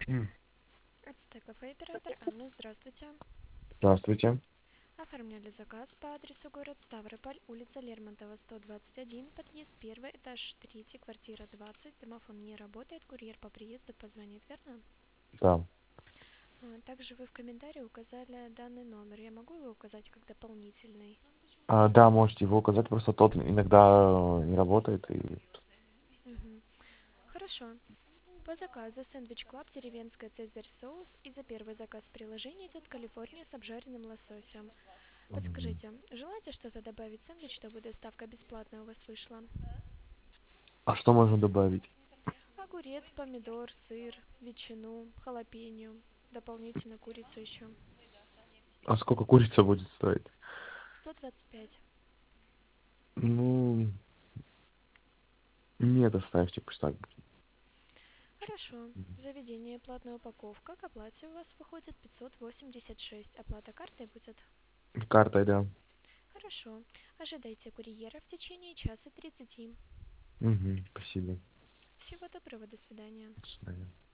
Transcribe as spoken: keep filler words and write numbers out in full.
Ацтек Кафе, оператор Анна, здравствуйте. Здравствуйте. Оформляли заказ по адресу город Ставрополь, улица Лермонтова, сто двадцать один, подъезд первый, этаж третий, квартира двадцать. Домофон не работает, курьер по приезду позвонит, верно? Да. А, Также вы в комментарии указали данный номер. Я могу его указать как дополнительный? А, да, можете его указать, просто тот иногда э, не работает. И... Мгм. Хорошо. По заказу сэндвич Клаб, деревенская цезарь соус, и за первый заказ в приложении идет Калифорния с обжаренным лососем. Мгм. Подскажите, желаете что-то добавить в сэндвич, чтобы доставка бесплатная у вас вышла? А что можно добавить? Огурец, помидор, сыр, ветчину, халапеньо, дополнительно курицу еще. А сколько курица будет стоить? сто двадцать пять. Ну, нет, оставьте, пусть так будет. Хорошо. Заведение платная упаковка. К оплате у вас выходит пятьсот восемьдесят шесть. Оплата картой будет? Картой, да. Хорошо. Ожидайте курьера в течение часа тридцати. Угу, спасибо. Всего доброго, до свидания. До свидания.